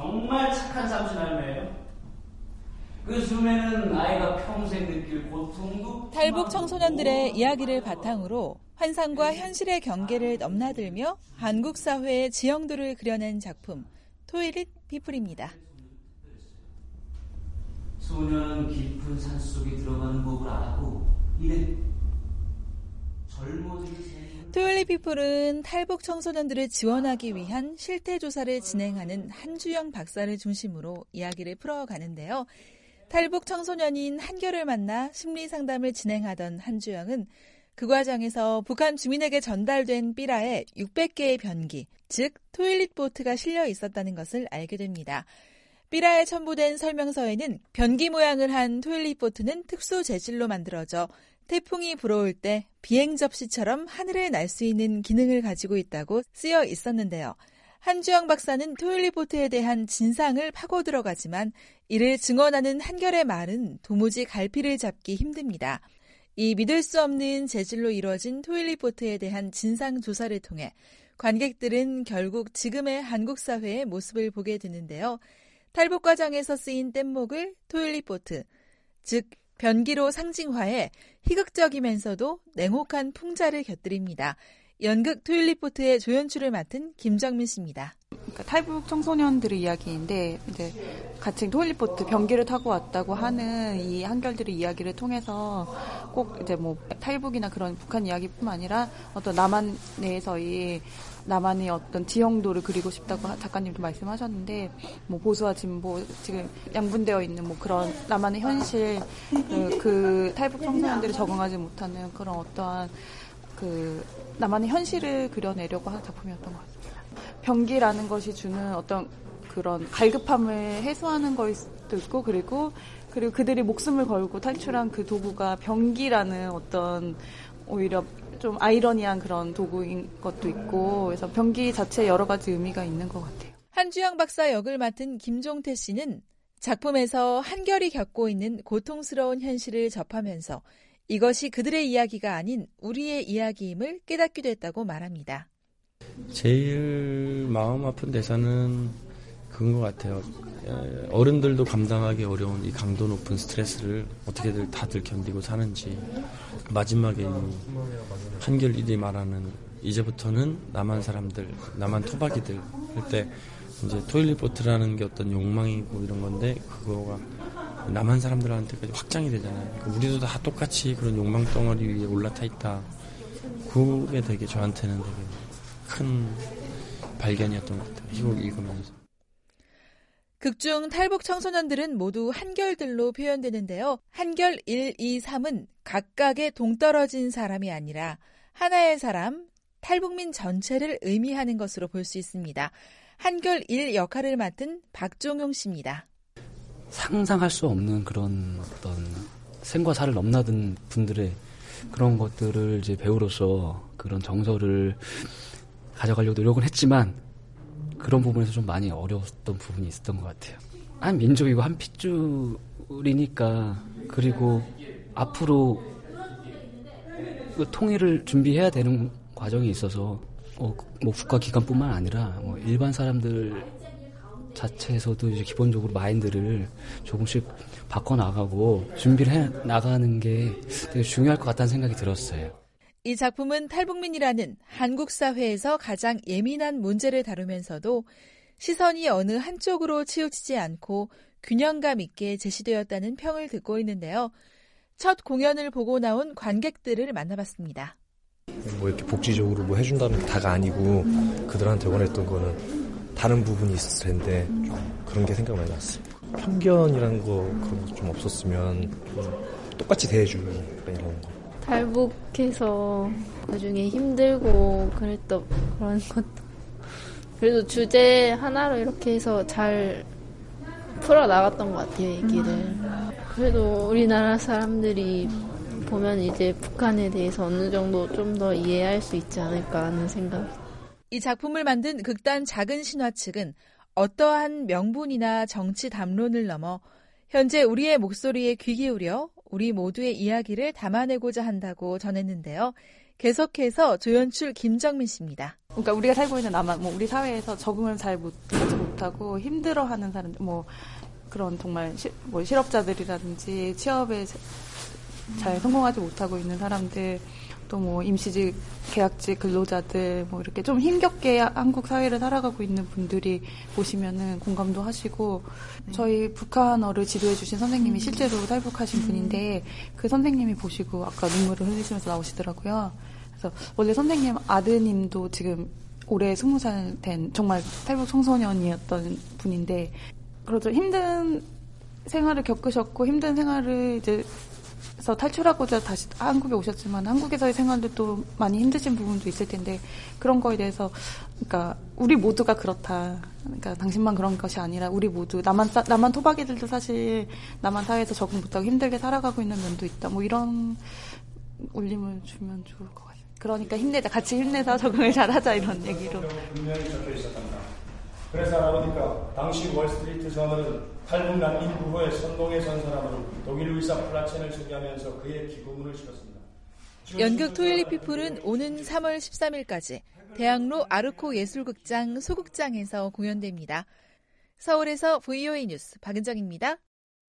정말 착한 삼촌 할매예요. 그 줌에는 아이가 평생 느낄 고통도 탈북 청소년들의 이야기를 바탕으로 환상과 현실의 경계를 넘나들며 한국 사회의 지형도를 그려낸 작품 토일릿 피플입니다. 소녀는 깊은 산속에 들어가는 법을 알고 이래 젊어지는 토일릿 피플은 탈북 청소년들을 지원하기 위한 실태조사를 진행하는 한주영 박사를 중심으로 이야기를 풀어가는데요. 탈북 청소년인 한결을 만나 심리상담을 진행하던 한주영은 그 과정에서 북한 주민에게 전달된 삐라에 600개의 변기, 즉 토일릿 보트가 실려 있었다는 것을 알게 됩니다. 삐라에 첨부된 설명서에는 변기 모양을 한 토일릿 보트는 특수 재질로 만들어져 태풍이 불어올 때 비행 접시처럼 하늘을 날 수 있는 기능을 가지고 있다고 쓰여 있었는데요. 한주영 박사는 토일릿 보트에 대한 진상을 파고 들어가지만 이를 증언하는 한결의 말은 도무지 갈피를 잡기 힘듭니다. 이 믿을 수 없는 재질로 이루어진 토일릿 보트에 대한 진상 조사를 통해 관객들은 결국 지금의 한국 사회의 모습을 보게 되는데요. 탈북 과정에서 쓰인 뗏목을 토일릿 보트, 즉 변기로 상징화해 희극적이면서도 냉혹한 풍자를 곁들입니다. 연극 토일릿 보트의 조연출을 맡은 김정민 씨입니다. 그러니까 탈북 청소년들의 이야기인데 이제 같이 토일릿 보트 변기를 타고 왔다고 하는 이 한결들의 이야기를 통해서 꼭 이제 뭐 탈북이나 그런 북한 이야기뿐만 아니라 어떤 남한 내에서의 나만의 어떤 지형도를 그리고 싶다고 작가님도 말씀하셨는데 뭐 보수와 진보 지금 양분되어 있는 뭐 그런 나만의 현실 그 탈북 청소년들이 적응하지 못하는 그런 어떠한 그 나만의 현실을 그려내려고 하는 작품이었던 것 같습니다. 변기라는 것이 주는 어떤 그런 갈급함을 해소하는 걸 수도 있고 그리고 그들이 목숨을 걸고 탈출한 그 도구가 변기라는 어떤 오히려 좀 아이러니한 그런 도구인 것도 있고 그래서 변기 자체에 여러 가지 의미가 있는 것 같아요. 한주영 박사 역을 맡은 김종태 씨는 작품에서 한결이 겪고 있는 고통스러운 현실을 접하면서 이것이 그들의 이야기가 아닌 우리의 이야기임을 깨닫기도 했다고 말합니다. 제일 마음 아픈 대사는 그건 것 같아요. 어른들도 감당하기 어려운 이 강도 높은 스트레스를 어떻게들 다들 견디고 사는지 마지막에 한결일이 말하는 이제부터는 남한 사람들, 남한 토박이들 할 때 이제 토일릿 보트라는 게 어떤 욕망이고 이런 건데 그거가 남한 사람들한테까지 확장이 되잖아요. 그러니까 우리도 다 똑같이 그런 욕망 덩어리 위에 올라타 있다. 그게 되게 저한테는 되게 큰 발견이었던 것 같아요. 이걸 읽으면서. 극중 탈북 청소년들은 모두 한결들로 표현되는데요. 한결 1, 2, 3은 각각의 동떨어진 사람이 아니라 하나의 사람, 탈북민 전체를 의미하는 것으로 볼 수 있습니다. 한결 1 역할을 맡은 박종용 씨입니다. 상상할 수 없는 그런 어떤 생과 사를 넘나든 분들의 그런 것들을 이제 배우로서 그런 정서를 가져가려고 노력은 했지만 그런 부분에서 좀 많이 어려웠던 부분이 있었던 것 같아요. 한 민족이고 한 핏줄이니까 그리고 앞으로 그 통일을 준비해야 되는 과정이 있어서 뭐 국가기관뿐만 아니라 뭐 일반 사람들 자체에서도 이제 기본적으로 마인드를 조금씩 바꿔나가고 준비를 해 나가는 게 되게 중요할 것 같다는 생각이 들었어요. 이 작품은 탈북민이라는 한국 사회에서 가장 예민한 문제를 다루면서도 시선이 어느 한쪽으로 치우치지 않고 균형감 있게 제시되었다는 평을 듣고 있는데요. 첫 공연을 보고 나온 관객들을 만나봤습니다. 뭐 이렇게 복지적으로 뭐 해준다는 게 다가 아니고 그들한테 원했던 거는 다른 부분이 있었을 텐데 좀 그런 게 생각 많이 났어요. 편견이라는 거 그런 거 좀 없었으면 좀 똑같이 대해주는 이런 거. 탈북해서 그중에 힘들고 그랬던 그런 것도 그래도 주제 하나로 이렇게 해서 잘 풀어나갔던 것 같아요, 얘기를. 그래도 우리나라 사람들이 보면 이제 북한에 대해서 어느 정도 좀 더 이해할 수 있지 않을까 하는 생각이. 이 작품을 만든 극단 작은 신화 측은 어떠한 명분이나 정치 담론을 넘어 현재 우리의 목소리에 귀 기울여 우리 모두의 이야기를 담아내고자 한다고 전했는데요. 계속해서 조연출 김정민 씨입니다. 그러니까 우리가 살고 있는 남한, 뭐 우리 사회에서 적응을 잘 하지 못한 못하고 힘들어하는 사람들, 뭐 그런 정말 뭐 실업자들이라든지 취업에 잘 성공하지 못하고 있는 사람들, 또 뭐 임시직, 계약직 근로자들, 뭐 이렇게 좀 힘겹게 한국 사회를 살아가고 있는 분들이 보시면은 공감도 하시고, 저희 북한어를 지도해주신 선생님이 실제로 탈북하신 분인데, 그 선생님이 보시고 아까 눈물을 흘리시면서 나오시더라고요. 그래서 원래 선생님 아드님도 지금 올해 20살 된 정말 탈북 청소년이었던 분인데, 그래서 힘든 생활을 겪으셨고, 힘든 생활을 이제 그래서 탈출하고자 다시 한국에 오셨지만 한국에서의 생활도 또 많이 힘드신 부분도 있을 텐데, 그런 거에 대해서 그러니까 우리 모두가 그렇다. 그러니까 당신만 그런 것이 아니라 우리 모두 남한 토박이들도 사실 남한 사회에서 적응 못하고 힘들게 살아가고 있는 면도 있다. 뭐 이런 울림을 주면 좋을 것 같아요. 그러니까 힘내자, 같이 힘내서 적응을 잘하자 이런 얘기로. 분명히 적혀 있었답니다. 그래서 알아보니까 당시 월스트리트 저널은 탈북 난민 부부의 선동에 선 사람으로 독일 의사 플라첸을 소개하면서 그의 기고문을 실었습니다. 연극 토일리 피플은 오는 3월 13일까지 대학로 아르코 예술극장 소극장에서 공연됩니다. 서울에서 VOA 뉴스 박은정입니다.